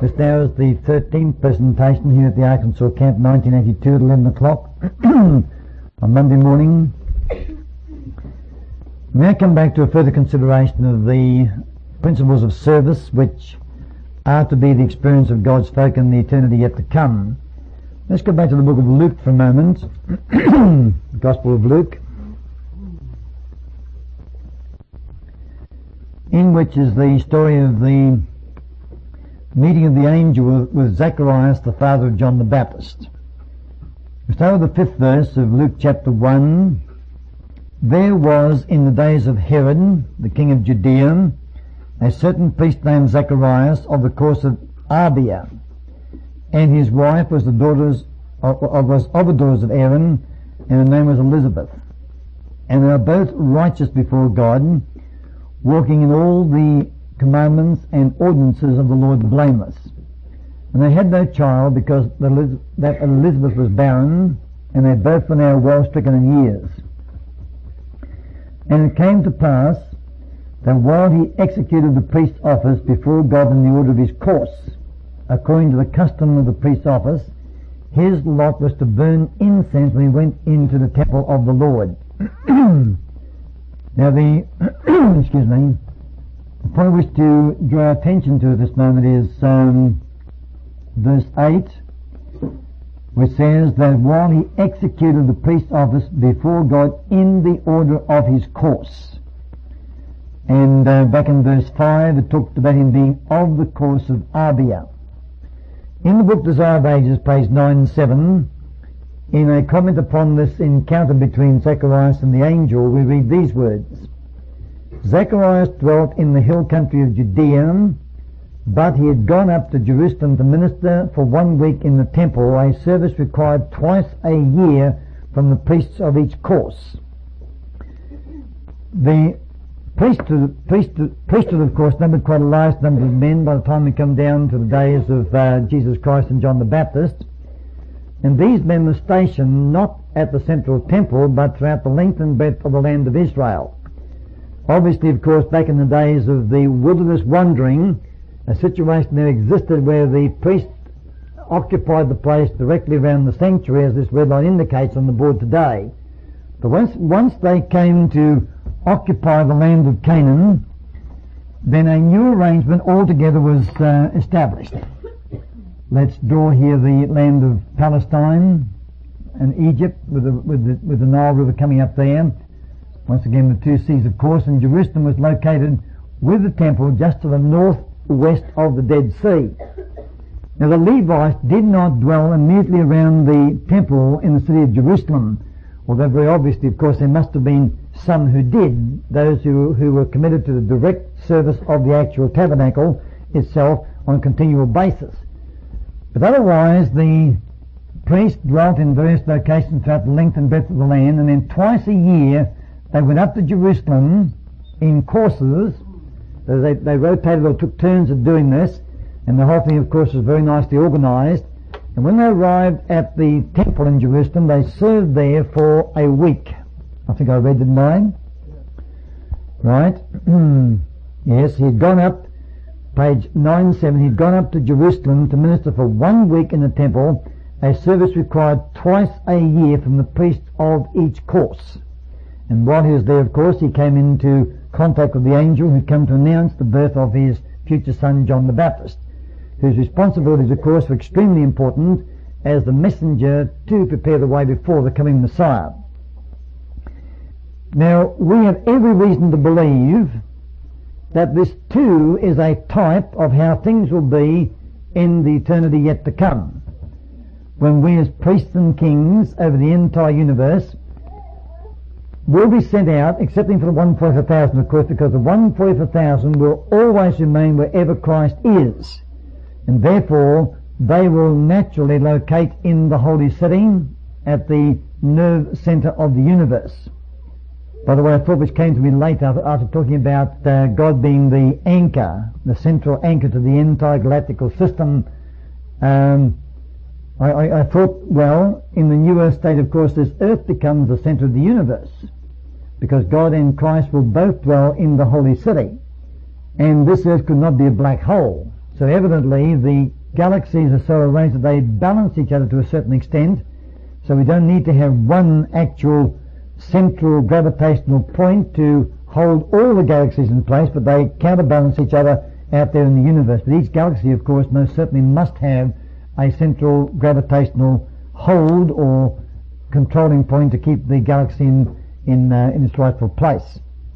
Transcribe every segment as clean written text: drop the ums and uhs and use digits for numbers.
This now is the 13th presentation here at the Arkansas Camp, 1982 at 11 o'clock on Monday morning. We now come back to a further consideration of the principles of service which are to be the experience of God's folk in the eternity yet to come. Let's go back to the book of Luke for a moment. The Gospel of Luke, in which is the story of the meeting of the angel with Zacharias, the father of John the Baptist. We start with the 5th verse of Luke chapter 1. There was in the days of Herod, the king of Judea, a certain priest named Zacharias of the course of Abia, and his wife was of the daughters of Aaron, and her name was Elizabeth. And they were both righteous before God, walking in all the commandments and ordinances of the Lord blameless. And they had no child because that Elizabeth was barren, and they both were now well stricken in years. And it came to pass that while he executed the priest's office before God in the order of his course, according to the custom of the priest's office, his lot was to burn incense when he went into the temple of the Lord. Now the the point I wish to draw attention to at this moment is verse 8, which says that while he executed the priest's office before God in the order of his course. And back in verse 5 it talked about him being of the course of Abia. In the book Desire of Ages, page 9 and 7, in a comment upon this encounter between Zacharias and the angel, we read these words: Zacharias dwelt in the hill country of Judea, but he had gone up to Jerusalem to minister for 1 week in the temple, a service required twice a year from the priests of each course. The priesthood, of course, numbered quite a large number of men by the time we come down to the days of Jesus Christ and John the Baptist. And these men were stationed not at the central temple, but throughout the length and breadth of the land of Israel. Obviously, of course, back in the days of the wilderness wandering, a situation there existed where the priest occupied the place directly around the sanctuary, as this red line indicates on the board today. But once they came to occupy the land of Canaan, then a new arrangement altogether was established. Let's draw here the land of Palestine and Egypt with the Nile River coming up there. Once again, the two seas, of course, and Jerusalem was located with the temple just to the northwest of the Dead Sea. Now, the Levites did not dwell immediately around the temple in the city of Jerusalem, although very obviously, of course, there must have been some who did, those who were committed to the direct service of the actual tabernacle itself on a continual basis. But otherwise, the priests dwelt in various locations throughout the length and breadth of the land, and then twice a year they went up to Jerusalem in courses. They rotated or took turns of doing this, and the whole thing, of course, was very nicely organized. And when they arrived at the temple in Jerusalem, they served there for a week. I think I read the 9. Right? Yes, he had gone up, page 9-7, he'd gone up to Jerusalem to minister for 1 week in the temple, a service required twice a year from the priests of each course. And while he was there, of course, he came into contact with the angel who'd come to announce the birth of his future son, John the Baptist, whose responsibilities, of course, were extremely important as the messenger to prepare the way before the coming Messiah. Now, we have every reason to believe that this too is a type of how things will be in the eternity yet to come, when we as priests and kings over the entire universe will be sent out, excepting for the 1 for 1,000, of course, because the 1 for 1,000 will always remain wherever Christ is, and therefore they will naturally locate in the holy setting at the nerve center of the universe. By the way, a thought which came to me later after talking about God being the anchor, the central anchor to the entire galactical system. I thought, well, in the new earth state, of course, this earth becomes the center of the universe, because God and Christ will both dwell in the holy city, and this earth could not be a black hole. So evidently the galaxies are so arranged that they balance each other to a certain extent, so we don't need to have one actual central gravitational point to hold all the galaxies in place, but they counterbalance each other out there in the universe. But each galaxy, of course, most certainly must have a central gravitational hold or controlling point to keep the galaxy in its rightful place.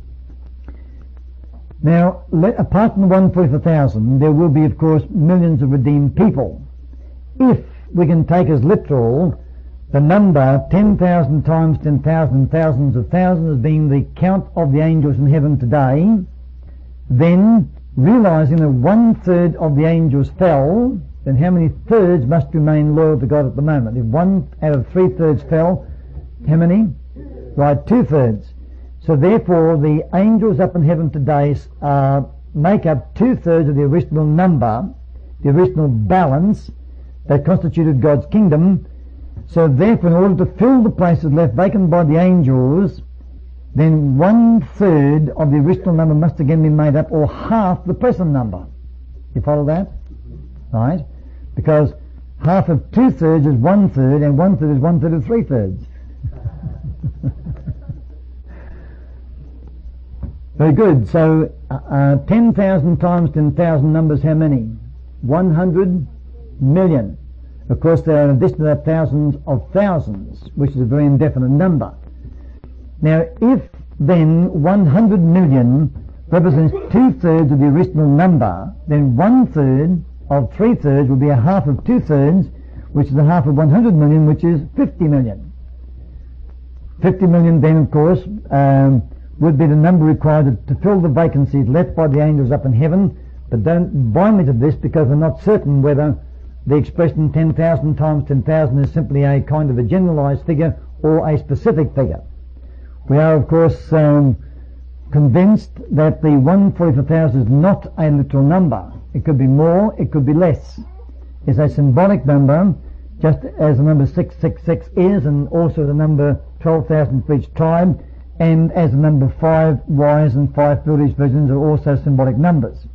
Now, apart from the 1/40,000, there will be, of course, millions of redeemed people. If we can take as literal the number 10,000 times 10,000, thousands of thousands as being the count of the angels in heaven today, then realizing that 1/3 of the angels fell, then how many thirds must remain loyal to God at the moment? If 1 out of 3/3 fell, how many? Right, 2/3. So therefore the angels up in heaven today make up 2/3 of the original number, the original balance that constituted God's kingdom. So therefore, in order to fill the places left vacant by the angels, then 1/3 of the original number must again be made up, or half the present number. You follow that? Right? Because half of 2/3 is 1/3, and 1/3 is 1/3 of 3/3. Very good. So 10,000 times 10,000 numbers how many? 100 million. Of course, there are in addition to that thousands of thousands, which is a very indefinite number. Now, if then 100 million represents 2/3 of the original number, then 1/3 of 3/3 will be a half of 2/3, which is a half of 100 million, which is 50 million. 50 million then, of course, would be the number required to fill the vacancies left by the angels up in heaven. But don't buy me to this, because we're not certain whether the expression 10,000 times 10,000 is simply a kind of a generalized figure or a specific figure. We are, of course, convinced that the 1/40,000 is not a literal number. It could be more, it could be less. It's a symbolic number, just as the number 666 is, and also the number 12,000 for each tribe, and as the number 5 wise and 5 foolish virgins are also symbolic numbers.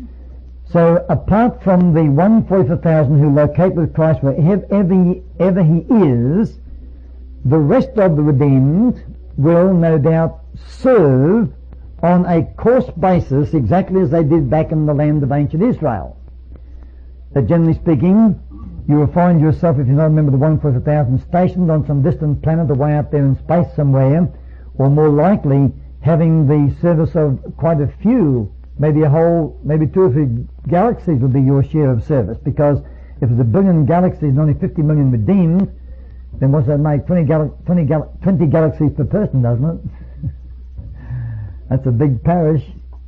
So apart from the 1/40,000 who locate with Christ wherever he is, the rest of the redeemed will no doubt serve on a course basis exactly as they did back in the land of ancient Israel. That generally speaking, you will find yourself, if you're not a member of the 1/40,000, stationed on some distant planet away out there in space somewhere, or more likely having the service of quite a few, maybe 2 or 3 galaxies would be your share of service, because if there's 1 billion galaxies and only 50 million redeemed, then what's that make? 20 galaxies per person, doesn't it? That's a big parish.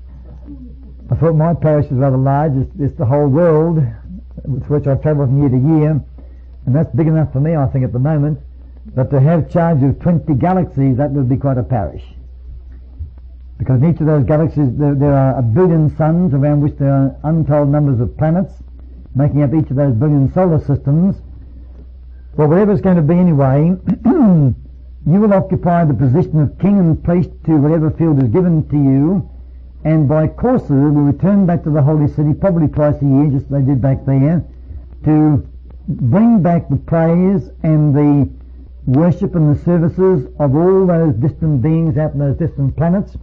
I thought my parish was rather large. It's the whole world, with which I travel from year to year, and that's big enough for me, I think, at the moment. But to have charge of 20 galaxies, that would be quite a parish. Because in each of those galaxies there are 1 billion suns, around which there are untold numbers of planets, making up each of those 1 billion solar systems. Well, whatever it's going to be anyway, you will occupy the position of king and priest to whatever field is given to you, and by courses will return back to the holy city probably twice a year, just as they did back there, to bring back the praise and the worship and the services of all those distant beings out in those distant planets,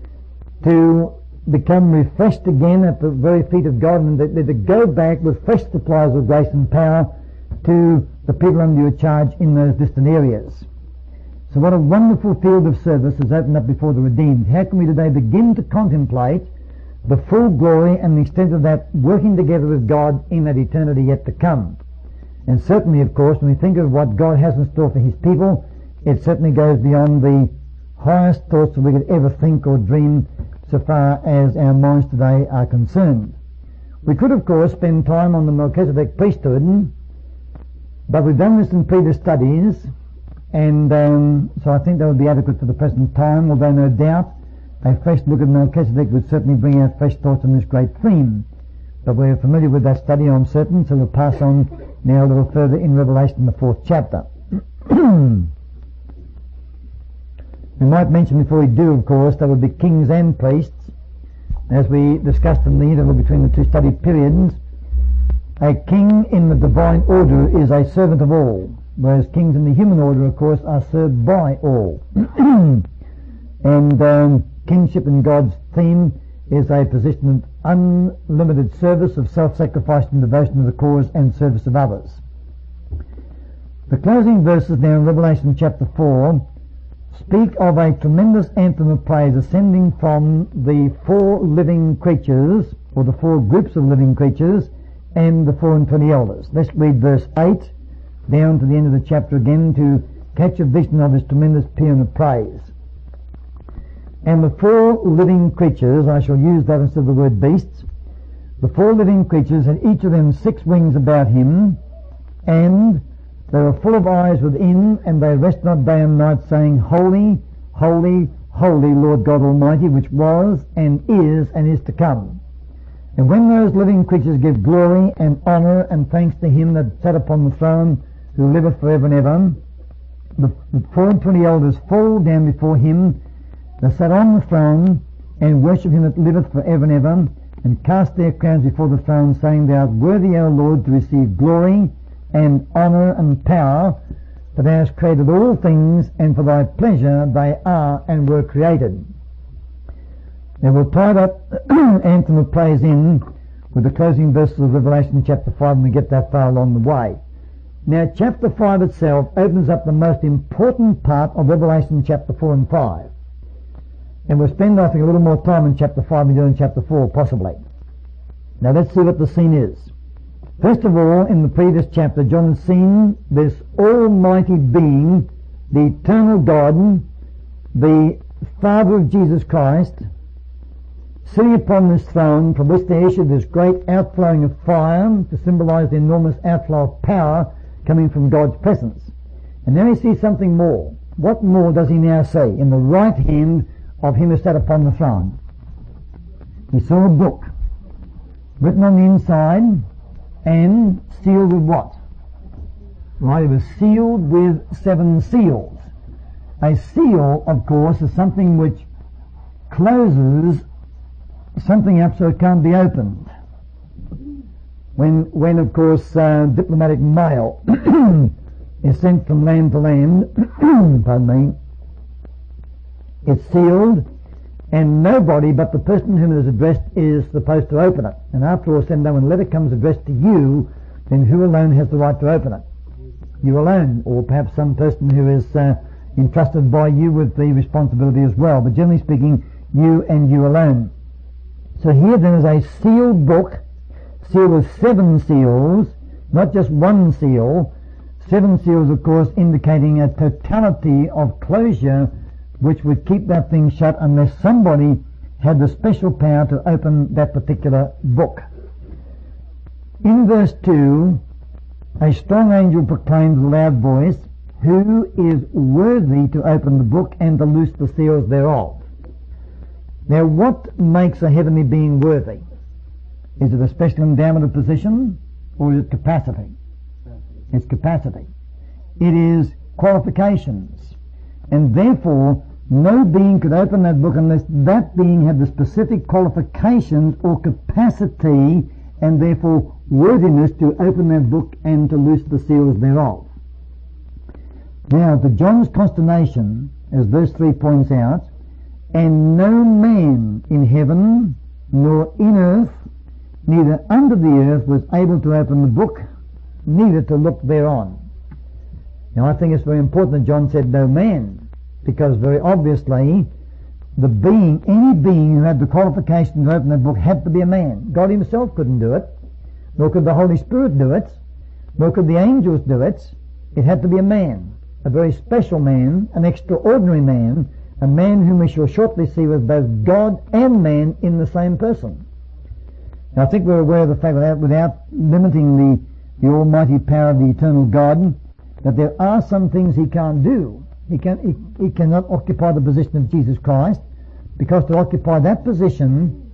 to become refreshed again at the very feet of God, and to go back with fresh supplies of grace and power to the people under your charge in those distant areas. So what a wonderful field of service is opened up before the redeemed. How can we today begin to contemplate the full glory and the extent of that working together with God in that eternity yet to come? And certainly, of course, when we think of what God has in store for his people, it certainly goes beyond the highest thoughts that we could ever think or dream, so far as our minds today are concerned. We could, of course, spend time on the Melchizedek priesthood, but we've done this in previous studies, and so I think that would be adequate for the present time, although no doubt a fresh look at Melchizedek would certainly bring out fresh thoughts on this great theme. But we're familiar with that study, I'm certain, so we'll pass on now a little further in Revelation, the 4th chapter. We might mention before we do, of course, there would be kings and priests, as we discussed in the interval between the 2 study periods. A king in the divine order is a servant of all, whereas kings in the human order, of course, are served by all. And kingship in God's theme is a position of unlimited service, of self-sacrifice and devotion to the cause and service of others. The closing verses now in Revelation chapter 4 speak of a tremendous anthem of praise ascending from the four living creatures, or the four groups of living creatures, and the 24 elders. Let's read verse 8 down to the end of the chapter again to catch a vision of this tremendous paean of praise. And the four living creatures, I shall use that instead of the word beasts, the four living creatures had each of them 6 wings about him, and they were full of eyes within, and they rest not day and night, saying, Holy, holy, holy, Lord God Almighty, which was and is to come. And when those living creatures give glory and honour and thanks to him that sat upon the throne, who liveth for ever and ever, the 24 elders fall down before him that sat on the throne, and worship him that liveth for ever and ever, and cast their crowns before the throne, saying, Thou art worthy, O Lord, to receive glory and honour and power, for thou hast created all things, and for thy pleasure they are and were created. Now we'll tie that anthem of praise in with the closing verses of Revelation chapter 5 when we get that far along the way. Now chapter 5 itself opens up the most important part of Revelation chapter 4 and 5. And we'll spend, I think, a little more time in chapter 5 than we do in chapter 4, possibly. Now let's see what the scene is. First of all, in the previous chapter, John has seen this almighty being, the eternal God, the Father of Jesus Christ, sitting upon this throne from which there issued this great outflowing of fire to symbolize the enormous outflow of power coming from God's presence. And now he sees something more. What more does he now see? In the right hand of him who sat upon the throne, he saw a book written on the inside and sealed with what? Right, it was sealed with 7 seals. A seal, of course, is something which closes something up so it can't be opened. When of course diplomatic mail is sent from land to land, pardon me, it's sealed, and nobody but the person whom it is addressed is supposed to open it. And after all said and done, when a letter comes addressed to you, then who alone has the right to open it? You alone, or perhaps some person who is entrusted by you with the responsibility as well. But generally speaking, you and you alone. So here then is a sealed book, sealed with 7 seals, not just 1 seal. 7 seals, of course, indicating a totality of closure which would keep that thing shut unless somebody had the special power to open that particular book. In verse 2, a strong angel proclaims with a loud voice, Who is worthy to open the book and to loose the seals thereof? Now, what makes a heavenly being worthy? Is it a special endowment of position, or is it capacity? It's capacity. It is qualifications. And therefore, no being could open that book unless that being had the specific qualifications or capacity, and therefore worthiness to open that book and to loose the seals thereof. Now, to John's consternation, as verse 3 points out, and no man in heaven, nor in earth, neither under the earth, was able to open the book, neither to look thereon. Now I think it's very important that John said no man, because very obviously the being, any being who had the qualification to open that book had to be a man. God himself couldn't do it, nor could the Holy Spirit do it, nor could the angels do it. It had to be a man, a very special man, an extraordinary man, a man whom we shall shortly see was both God and man in the same person. Now I think we're aware of the fact that without limiting the almighty power of the eternal God, that there are some things he can't do. He cannot occupy the position of Jesus Christ, because to occupy that position,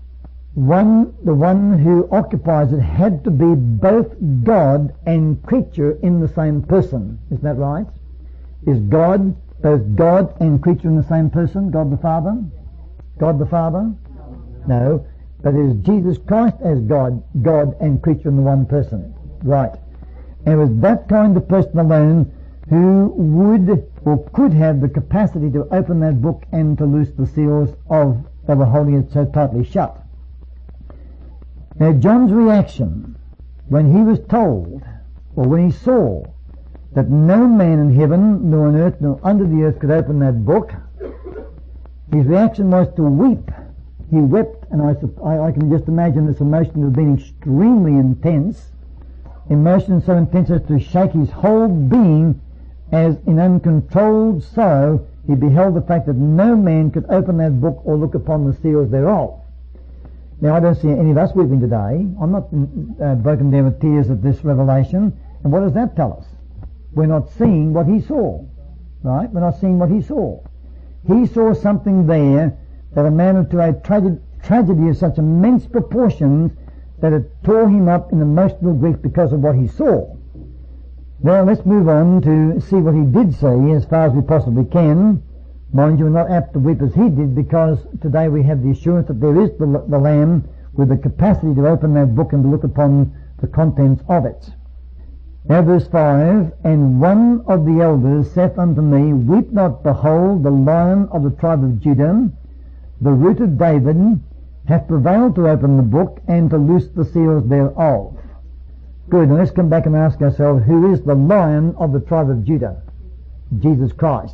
the one who occupies it had to be both God and creature in the same person. Isn't that right? Is God both God and creature in the same person? God the Father? God the Father? No. but it is Jesus Christ as God and creature in the one person. Right. And it was that kind of person alone who would or could have the capacity to open that book and to loose the seals that were holding it so tightly shut. Now John's reaction when he was told, or when he saw, that no man in heaven, nor on earth, nor under the earth could open that book, his reaction was to weep. He wept, and I can just imagine this emotion to have been extremely intense, emotion so intense as to shake his whole being, as in uncontrolled sorrow he beheld the fact that no man could open that book or look upon the seals thereof. Now I don't see any of us weeping today. I'm not broken down with tears at this revelation. And what does that tell us? We're not seeing what he saw. Right? We're not seeing what he saw. He saw something there that amounted to a tragedy of such immense proportions that it tore him up in emotional grief because of what he saw. Now let's move on to see what he did see as far as we possibly can. Mind you, we're not apt to weep as he did, because today we have the assurance that there is the Lamb with the capacity to open that book and to look upon the contents of it. Now verse 5, and one of the elders saith unto me, Weep not, behold, the Lion of the tribe of Judah, the Root of David, hath prevailed to open the book and to loose the seals thereof. Good, now let's come back and ask ourselves, who is the Lion of the tribe of Judah? Jesus Christ.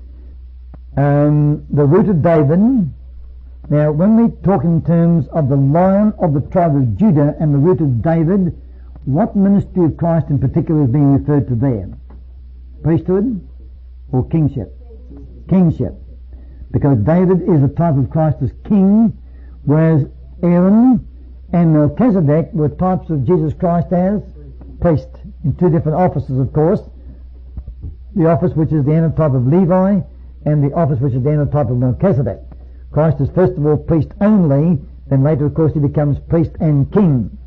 The Root of David. Now when we talk in terms of the Lion of the tribe of Judah and the Root of David, what ministry of Christ in particular is being referred to there? Priesthood or kingship? Kingship. Because David is a type of Christ as king, whereas Aaron and Melchizedek were types of Jesus Christ as priest, in two different offices, of course. The office which is the antitype of Levi, and the office which is the antitype of Melchizedek. Christ is first of all priest only, then later of course he becomes priest and king.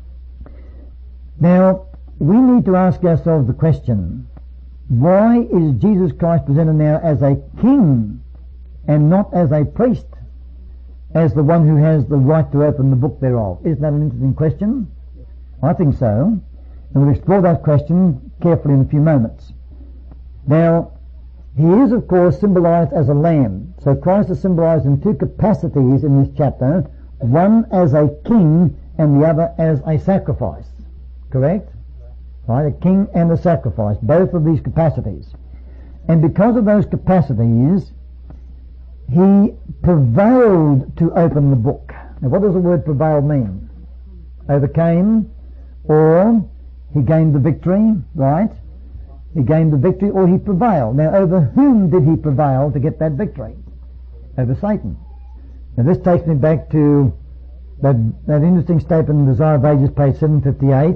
Now, we need to ask ourselves the question, why is Jesus Christ presented now as a king and not as a priest, as the one who has the right to open the book thereof? Isn't that an interesting question? I think so. And we'll explore that question carefully in a few moments. Now, he is of course symbolized as a lamb. So Christ is symbolized in two capacities in this chapter, one as a king and the other as a sacrifice. Correct? Right, a king and a sacrifice, both of these capacities. And because of those capacities, he prevailed to open the book. Now what does the word prevail mean? Overcame, or he gained the victory, right? He gained the victory, or he prevailed. Now over whom did he prevail to get that victory? Over Satan. Now this takes me back to that interesting statement in Desire of Ages, page 758.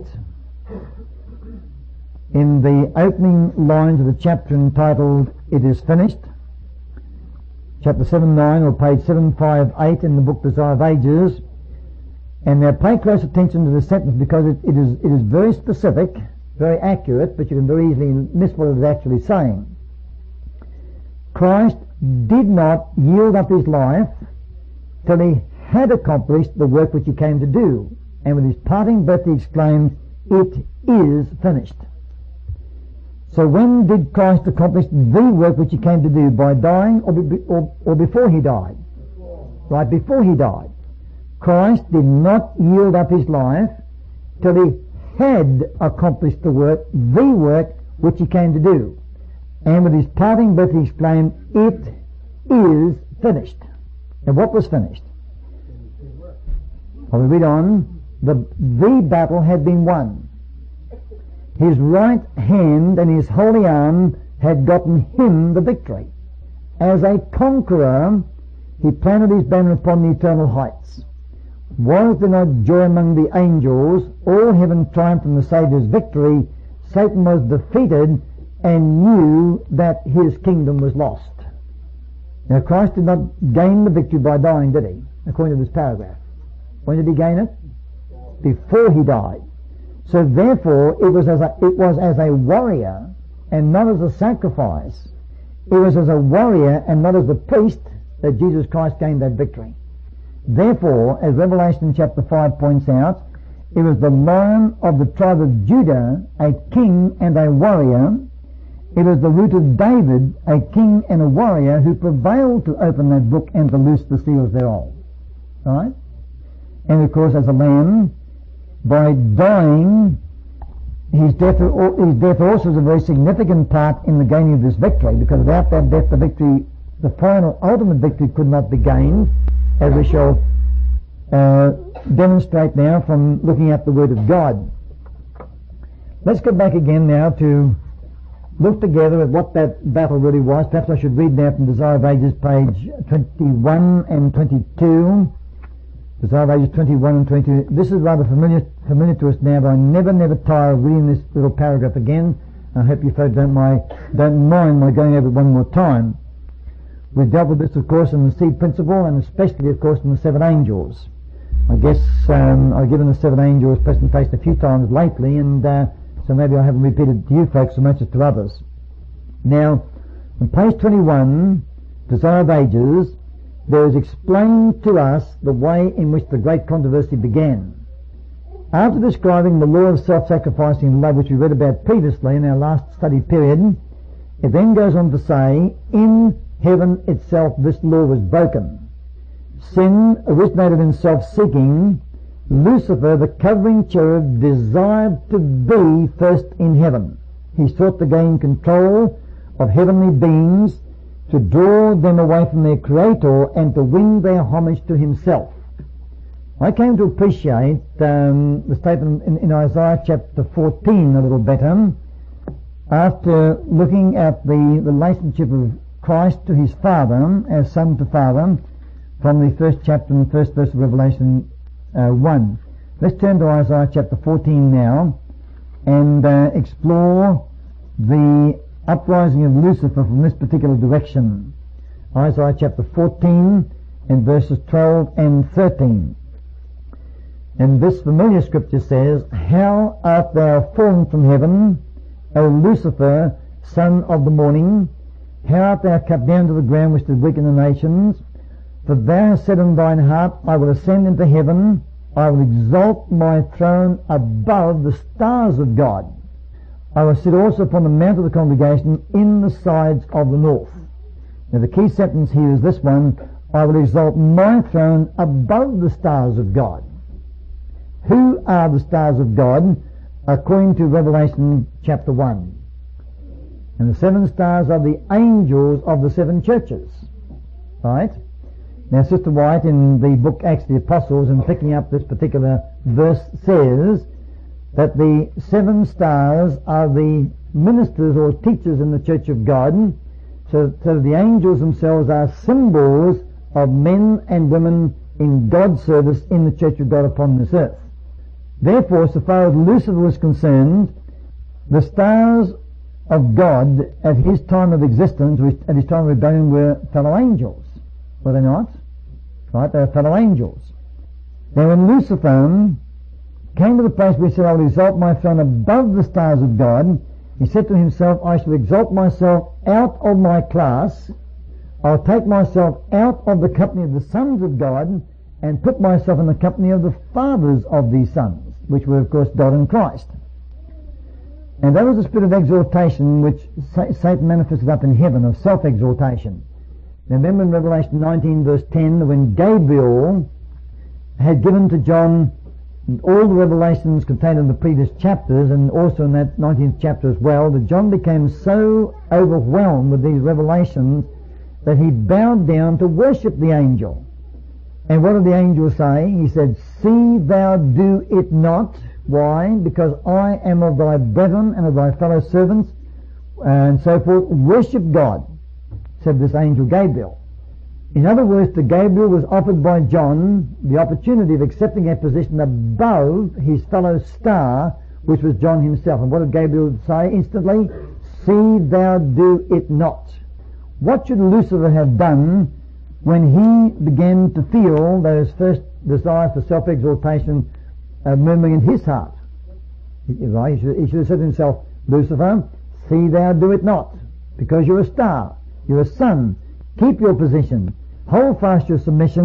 In the opening lines of the chapter entitled, It is Finished, chapter 7-9, or page 758 in the book Desire of Ages. And now pay close attention to this sentence, because it is very specific, very accurate, but you can very easily miss what it is actually saying. Christ did not yield up his life till he had accomplished the work which he came to do. And with his parting breath he exclaimed, It is finished. So when did Christ accomplish the work which he came to do? By dying or before he died? Right, before he died. Christ did not yield up his life till he had accomplished the work which he came to do. And with his parting breath he exclaimed, It is finished. And what was finished? Well, we read on, the battle had been won. His right hand and his holy arm had gotten him the victory. As a conqueror, he planted his banner upon the eternal heights. Was there not joy among the angels? All heaven triumphed in the Saviour's victory. Satan was defeated and knew that his kingdom was lost. Now Christ did not gain the victory by dying, did he? According to this paragraph. When did he gain it? Before he died. So therefore it was as a warrior and not as a sacrifice. It was as a warrior and not as a priest that Jesus Christ gained that victory. Therefore, as Revelation chapter 5 points out, it was the Lion of the tribe of Judah, a king and a warrior. It was the root of David, a king and a warrior, who prevailed to open that book and to loose the seals thereof. Right? And of course, as a lamb, by dying, his death also is a very significant part in the gaining of this victory, because without that death, the victory, the final ultimate victory, could not be gained, as we shall demonstrate now from looking at the Word of God. Let's go back again now to look together at what that battle really was. Perhaps I should read now from Desire of Ages, page 21 and 22. Desire of Ages 21 and 22. This is rather familiar to us now, but I never tire of reading this little paragraph again. I hope you folks don't mind my going over it one more time. We've dealt with this, of course, in the seed principle, and especially, of course, in the seven angels. I guess I've given the seven angels presentation a few times lately, and so maybe I haven't repeated it to you folks so much as to others. Now, on page 21, Desire of Ages, there is explained to us the way in which the great controversy began. After describing the law of self-sacrificing love, which we read about previously in our last study period, it then goes on to say, in heaven itself this law was broken. Sin originated in self-seeking. Lucifer, the covering cherub, desired to be first in heaven. He sought to gain control of heavenly beings, to draw them away from their Creator, and to win their homage to himself. I came to appreciate the statement in Isaiah chapter 14 a little better, after looking at the relationship of Christ to his Father, as Son to Father, from the first chapter and first verse of Revelation 1. Let's turn to Isaiah chapter 14 now and explore the uprising of Lucifer from this particular direction. Isaiah chapter 14 and verses 12 and 13. And this familiar scripture says, How art thou fallen from heaven, O Lucifer, son of the morning? How art thou cut down to the ground, which did weaken the nations? For thou hast said in thine heart, I will ascend into heaven, I will exalt my throne above the stars of God. I will sit also upon the mount of the congregation in the sides of the north. Now the key sentence here is this one, I will exalt my throne above the stars of God. Who are the stars of God? According to Revelation chapter 1. And the seven stars are the angels of the seven churches. Right? Now, Sister White, in the book Acts of the Apostles, and picking up this particular verse, says that the seven stars are the ministers or teachers in the Church of God, so the angels themselves are symbols of men and women in God's service in the Church of God upon this earth. Therefore, so far as Lucifer was concerned, the stars of God at his time of existence, which at his time of rebellion, were fellow angels. Were they not? Right, they were fellow angels. Now when Lucifer came to the place where he said, I will exalt my throne above the stars of God, he said to himself, I shall exalt myself out of my class, I'll take myself out of the company of the sons of God, and put myself in the company of the fathers of these sons, which were of course God and Christ. And that was a spirit of exaltation which Satan manifested up in heaven, of self-exaltation. Now remember in Revelation 19 verse 10, when Gabriel had given to John all the revelations contained in the previous chapters, and also in that 19th chapter as well, that John became so overwhelmed with these revelations that he bowed down to worship the angel. And what did the angel say? He said, See thou do it not. Why? Because I am of thy brethren and of thy fellow servants, and so forth. Worship God, said this angel Gabriel. In other words, to Gabriel was offered by John the opportunity of accepting a position above his fellow star, which was John himself. And what did Gabriel say instantly? See thou do it not. What should Lucifer have done when he began to feel those first desires for self-exaltation murmuring in his heart? Right? He should have said to himself, Lucifer, see thou do it not, because you're a star, you're a sun, keep your position, hold fast your submission,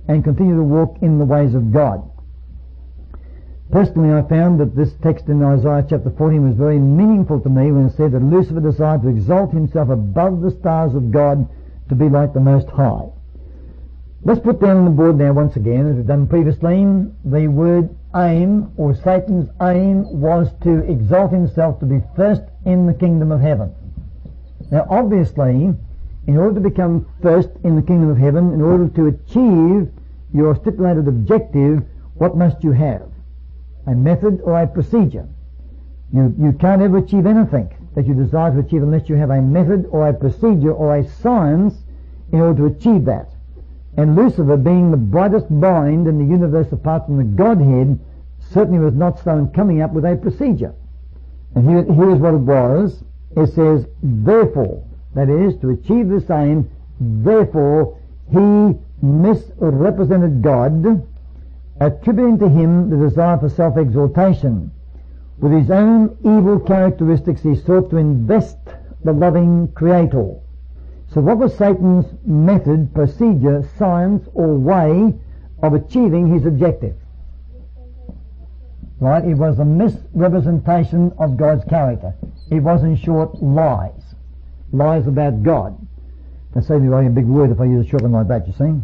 and continue to walk in the ways of God. Personally, I found that this text in Isaiah chapter 14 was very meaningful to me when it said that Lucifer desired to exalt himself above the stars of God to be like the Most High. Let's put down on the board now once again, as we've done previously, the word aim, or Satan's aim, was to exalt himself to be first in the kingdom of heaven. Now obviously, in order to become first in the kingdom of heaven, in order to achieve your stipulated objective, what must you have? A method or a procedure. You can't ever achieve anything that you desire to achieve unless you have a method or a procedure or a science in order to achieve that. And Lucifer, being the brightest mind in the universe apart from the Godhead, certainly was not slow in coming up with a procedure. And here is what it was. It says, therefore, that is, to achieve this aim, therefore, he misrepresented God, attributing to him the desire for self-exaltation. With his own evil characteristics, he sought to invest the loving Creator. So what was Satan's method, procedure, science, or way of achieving his objective? Right? It was a misrepresentation of God's character. It was, in short, lies. Lies about God. That saves me writing a big word if I use a short one like that, you see.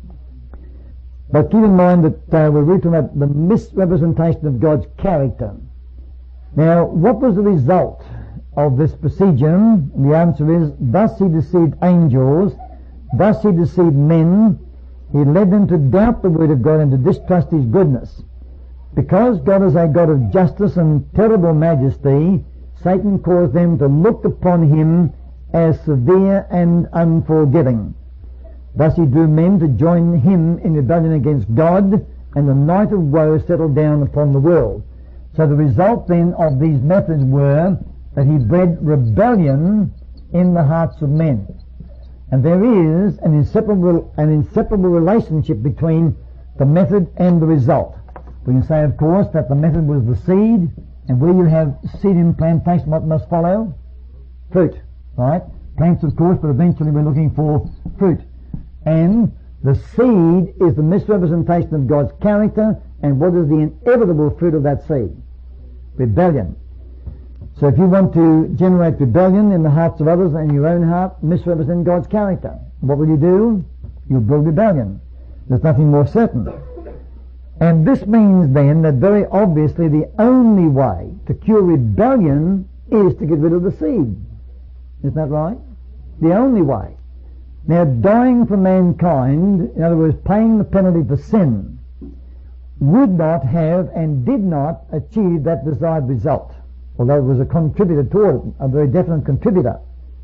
But keep in mind that we're really talking about the misrepresentation of God's character. Now, what was the result of this procedure? The answer is, thus he deceived angels, thus he deceived men, he led them to doubt the word of God and to distrust his goodness. Because God is a God of justice and terrible majesty, Satan caused them to look upon him as severe and unforgiving. Thus he drew men to join him in rebellion against God, and the night of woe settled down upon the world. So the result then of these methods were that he bred rebellion in the hearts of men. And there is an inseparable relationship between the method and the result. We can say, of course, that the method was the seed, and where you have seed in plantation, what must follow? Fruit, right? Plants, of course, but eventually we're looking for fruit. And the seed is the misrepresentation of God's character, and what is the inevitable fruit of that seed? Rebellion. So if you want to generate rebellion in the hearts of others and your own heart, misrepresent God's character. What will you do? You'll build rebellion. There's nothing more certain. And this means then that very obviously the only way to cure rebellion is to get rid of the seed. Isn't that right? The only way. Now, dying for mankind, in other words, paying the penalty for sin, would not have and did not achieve that desired result, although it was a contributor toward it, a very definite contributor.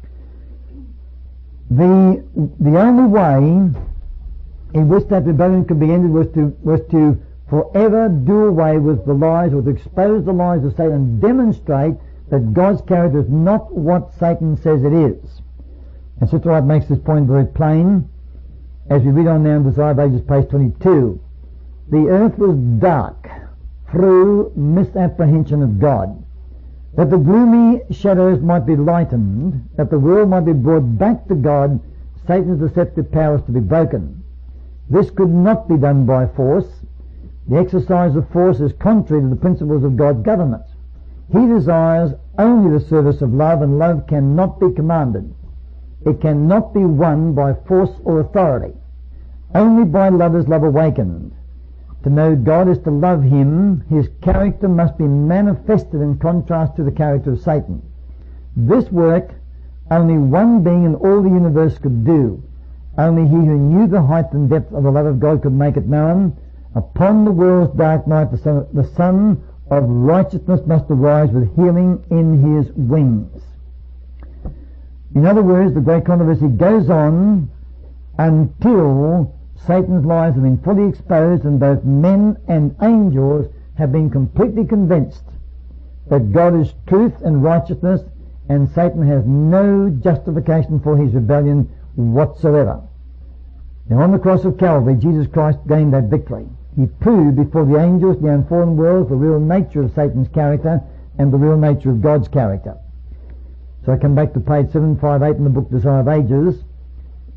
The only way in which that rebellion could be ended was to forever do away with the lies, or to expose the lies of Satan and demonstrate that God's character is not what Satan says it is. And Sister Wright makes this point very plain as we read on now in Desire of Ages, page 22. The earth was dark through misapprehension of God, that the gloomy shadows might be lightened, that the world might be brought back to God, Satan's deceptive powers to be broken. This could not be done by force. The exercise of force is contrary to the principles of God's government. He desires only the service of love, and love cannot be commanded. It cannot be won by force or authority. Only by love is love awakened. To know God is to love him. His character must be manifested in contrast to the character of Satan. This work only one being in all the universe could do. Only he who knew the height and depth of the love of God could make it known. Upon the world's dark night the sun of righteousness must arise with healing in his wings. In other words, the great controversy goes on until Satan's lies have been fully exposed and both men and angels have been completely convinced that God is truth and righteousness, and Satan has no justification for his rebellion whatsoever. Now on the cross of Calvary, Jesus Christ gained that victory. He proved before the angels, the unfallen world, the real nature of Satan's character and the real nature of God's character. So I come back to page 758 in the book Desire of Ages.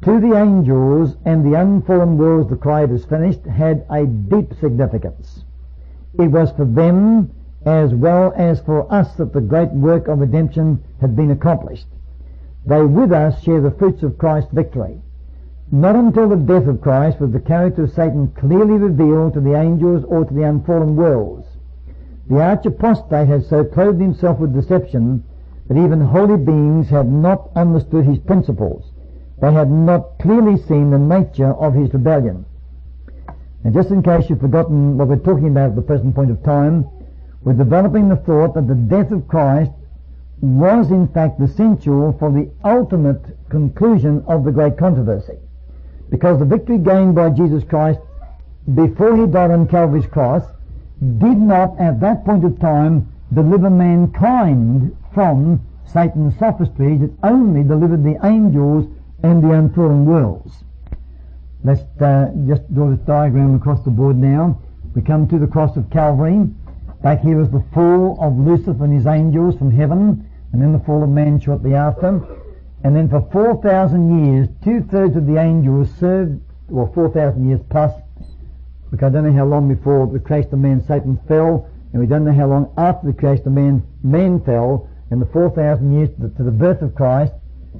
to the angels and the unfallen worlds the Creator has finished had a deep significance. It was for them as well as for us that the great work of redemption had been accomplished. They with us share the fruits of Christ's victory. Not until the death of Christ was the character of Satan clearly revealed to the angels or to the unfallen worlds. The arch-apostate had so clothed himself with deception that even holy beings had not understood his principles. They had not clearly seen the nature of his rebellion. And just in case you've forgotten what we're talking about at the present point of time, we're developing the thought that the death of Christ was in fact essential for the ultimate conclusion of the great controversy. Because the victory gained by Jesus Christ before he died on Calvary's cross did not at that point of time deliver mankind from Satan's sophistries. It only delivered the angels and the unfallen worlds. Let's just draw this diagram across the board now. We come to the cross of Calvary. Back here is the fall of Lucifer and his angels from heaven, and then the fall of man shortly after. And then for 4,000 years, 2/3 of the angels served, 4,000 years plus, because I don't know how long before the creation of man Satan fell, and we don't know how long after the creation of man fell, and the 4,000 years to the birth of Christ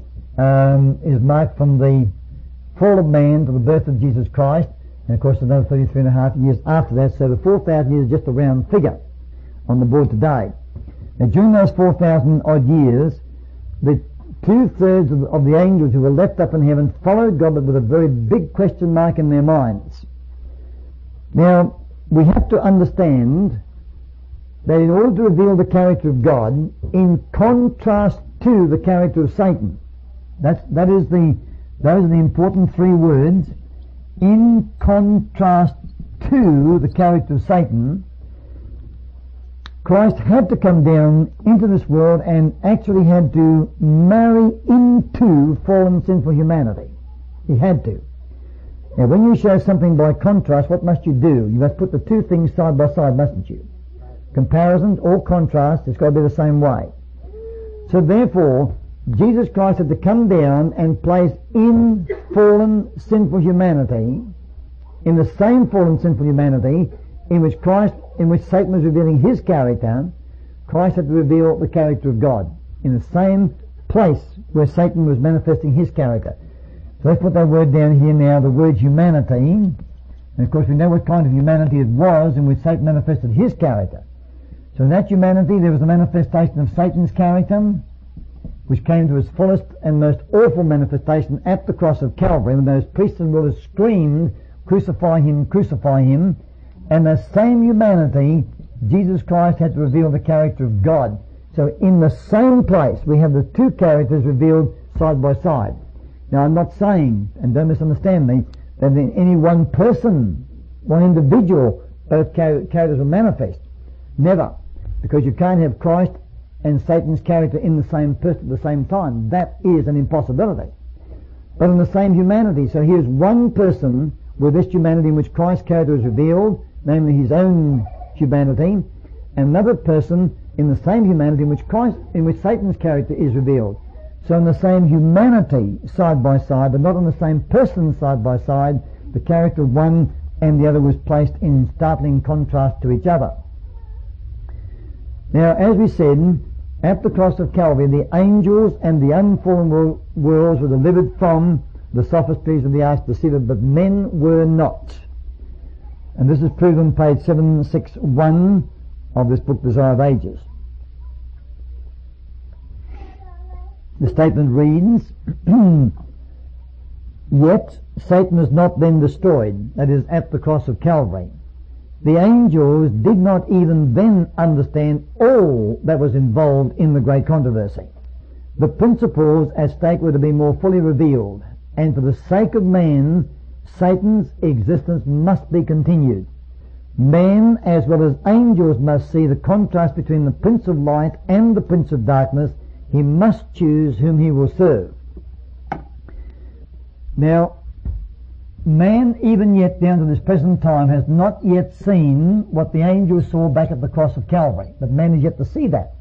is marked from the fall of man to the birth of Jesus Christ, and of course another 33.5 years after that, so the 4,000 years is just a round figure on the board today. Now during those 4,000 odd years, the 2/3 of the angels who were left up in heaven followed God, but with a very big question mark in their minds. Now, we have to understand that in order to reveal the character of God, in contrast to the character of Satan, those are the important three words, in contrast to the character of Satan, Christ had to come down into this world and actually had to marry into fallen sinful humanity. He had to. Now when you show something by contrast, what must you do? You must put the two things side by side, mustn't you? Comparisons or contrast, it's got to be the same way. So therefore, Jesus Christ had to come down and place in fallen sinful humanity, in the same fallen sinful humanity in which Satan was revealing his character, Christ had to reveal the character of God in the same place where Satan was manifesting his character. So let's put that word down here now, the word humanity. And of course we know what kind of humanity it was in which Satan manifested his character. So in that humanity there was a manifestation of Satan's character, which came to its fullest and most awful manifestation at the cross of Calvary, when those priests and rulers screamed, "Crucify him, crucify him." And the same humanity, Jesus Christ had to reveal the character of God. So in the same place we have the two characters revealed side by side. Now I'm not saying, and don't misunderstand me, that in any one person, one individual, both characters will manifest. Never. Because you can't have Christ and Satan's character in the same person at the same time. That is an impossibility. But in the same humanity, so here's one person with this humanity in which Christ's character is revealed, namely his own humanity, and another person in the same humanity in which Satan's character is revealed. So in the same humanity side by side, but not in the same person side by side, the character of one and the other was placed in startling contrast to each other. Now, as we said, at the cross of Calvary, the angels and the unfallen worlds were delivered from the sophistries of the arch-deceiver, but men were not. And this is proved on page 761 of this book, Desire of Ages. The statement reads, "Yet Satan was not then destroyed," that is, at the cross of Calvary. The angels did not even then understand all that was involved in the great controversy. The principles at stake were to be more fully revealed, and for the sake of man, Satan's existence must be continued. Man, as well as angels, must see the contrast between the Prince of Light and the Prince of Darkness. He must choose whom he will serve. Now, man, even yet down to this present time, has not yet seen what the angels saw back at the cross of Calvary. But man is yet to see that.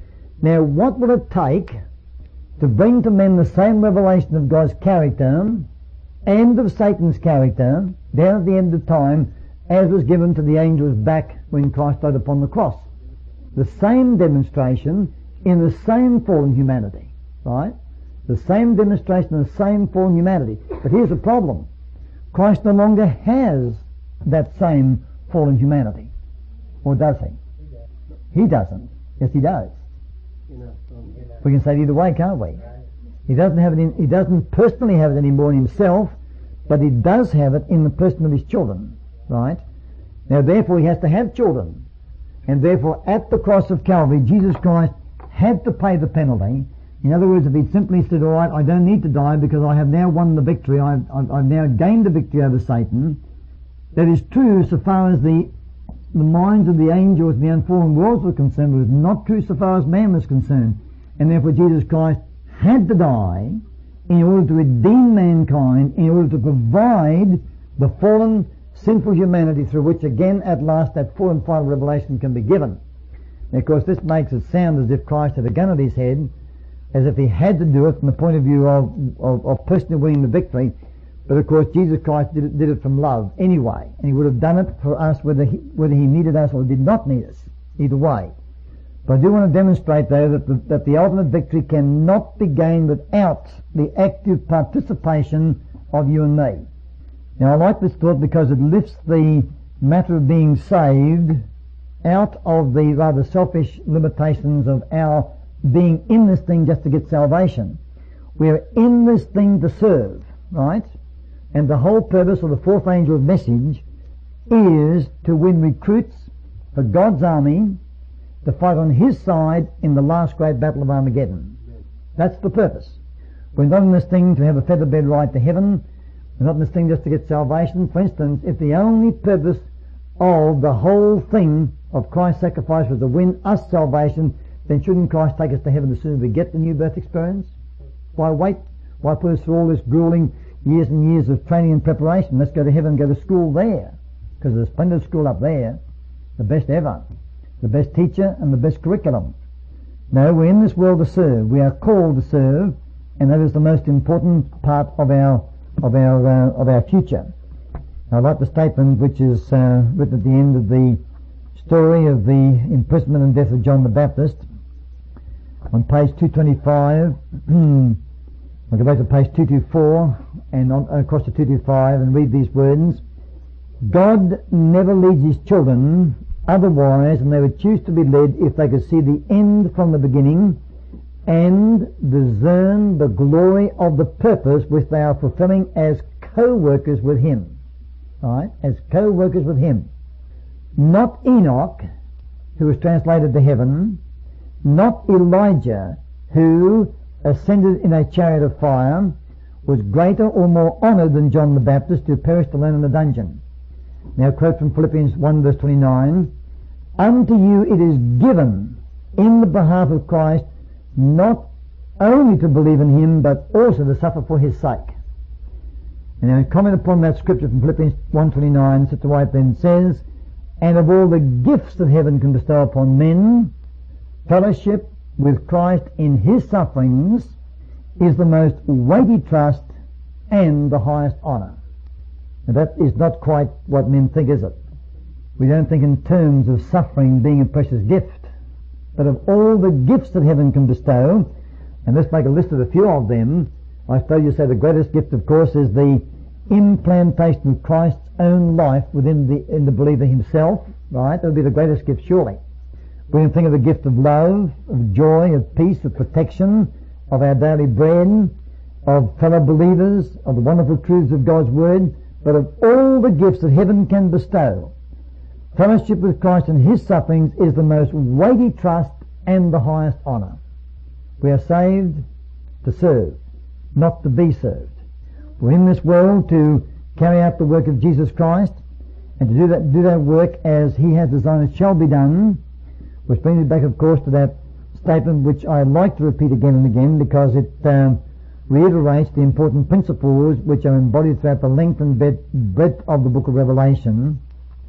Now, what will it take to bring to men the same revelation of God's character end of Satan's character, down at the end of time, as was given to the angels back when Christ died upon the cross. The same demonstration in the same fallen humanity, right? The same demonstration in the same fallen humanity. But here's the problem. Christ no longer has that same fallen humanity. Or does he? He doesn't. Yes, he does. We can say it either way, can't we? He doesn't personally have it anymore in himself, but he does have it in the person of his children, right? Now therefore he has to have children. And therefore at the cross of Calvary, Jesus Christ had to pay the penalty. In other words, if he'd simply said, all right, I don't need to die because I have now won the victory, I've now gained the victory over Satan, that is true so far as the minds of the angels and the unfallen worlds were concerned, but it was not true so far as man was concerned. And therefore Jesus Christ had to die in order to redeem mankind, in order to provide the fallen, sinful humanity through which again at last that full and final revelation can be given. Now, of course, this makes it sound as if Christ had a gun at his head, as if he had to do it from the point of view of personally winning the victory. But of course Jesus Christ did it from love anyway, and he would have done it for us whether he needed us or did not need us, either way. But I do want to demonstrate though that the ultimate victory cannot be gained without the active participation of you and me. Now I like this thought because it lifts the matter of being saved out of the rather selfish limitations of our being in this thing just to get salvation. We are in this thing to serve, right? And the whole purpose of the fourth angel's message is to win recruits for God's army to fight on his side in the last great battle of Armageddon. That's the purpose. We're not in this thing to have a feather bed ride to heaven. We're not in this thing just to get salvation. For instance, if the only purpose of the whole thing of Christ's sacrifice was to win us salvation, then shouldn't Christ take us to heaven as soon as we get the new birth experience? Why wait? Why put us through all this grueling years and years of training and preparation? Let's go to heaven and go to school there, because there's plenty of school up there, the best ever, the best teacher and the best curriculum. No, we're in this world to serve. We are called to serve, and that is the most important part of our future. I like the statement which is written at the end of the story of the imprisonment and death of John the Baptist. On page 225, I'll go back to page 224 and across to 225 and read these words. God never leads his children otherwise, and they would choose to be led if they could see the end from the beginning and discern the glory of the purpose which they are fulfilling as co-workers with him. Right? As co-workers with him. Not Enoch, who was translated to heaven, not Elijah, who ascended in a chariot of fire, was greater or more honoured than John the Baptist, who perished alone in the dungeon. Now quote from Philippians 1 verse 29, unto you it is given in the behalf of Christ not only to believe in him, but also to suffer for his sake. And then comment upon that scripture from Philippians 1:29, Sister White then says, and of all the gifts that heaven can bestow upon men, fellowship with Christ in his sufferings is the most weighty trust and the highest honour. Now that is not quite what men think, is it? We don't think in terms of suffering being a precious gift, but of all the gifts that heaven can bestow, and let's make a list of a few of them. I suppose you say the greatest gift, of course, is the implantation of Christ's own life within the believer himself, right? That would be the greatest gift, surely. We can think of the gift of love, of joy, of peace, of protection, of our daily bread, of fellow believers, of the wonderful truths of God's Word, but of all the gifts that heaven can bestow, fellowship with Christ in his sufferings is the most weighty trust and the highest honour. We are saved to serve, not to be served. We're in this world to carry out the work of Jesus Christ, and to do that work as he has designed it shall be done, which brings me back, of course, to that statement which I like to repeat again and again because it reiterates the important principles which are embodied throughout the length and breadth of the book of Revelation.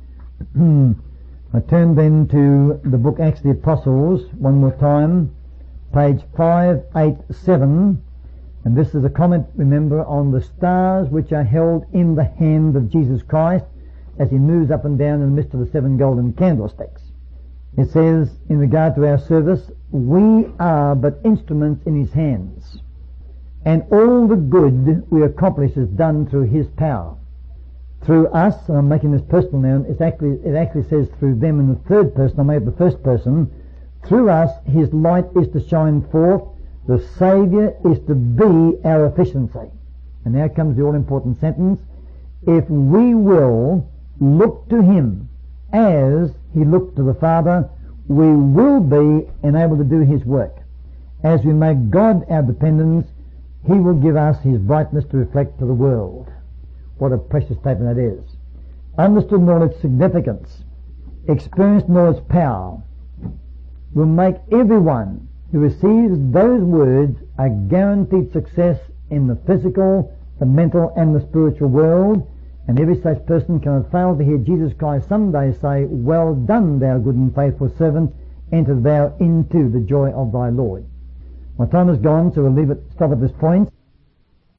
I turn then to the book Acts of the Apostles one more time, page 587, And this is a comment, remember, on the stars which are held in the hand of Jesus Christ as he moves up and down in the midst of the 7 golden candlesticks. It says, in regard to our service, we are but instruments in his hands, and all the good we accomplish is done through his power. Through us, and I'm making this personal now, it actually says through them in the third person, I made the first person. Through us, his light is to shine forth. The Saviour is to be our efficiency. And now comes the all-important sentence. If we will look to him as he looked to the Father, we will be enabled to do his work. As we make God our dependence, he will give us his brightness to reflect to the world. What a precious statement that is. Understood in all its significance, experienced in all its power, will make everyone who receives those words a guaranteed success in the physical, the mental and the spiritual world, and every such person cannot fail to hear Jesus Christ someday say, "Well done, thou good and faithful servant, enter thou into the joy of thy Lord." My time is gone, so we'll stop at this point.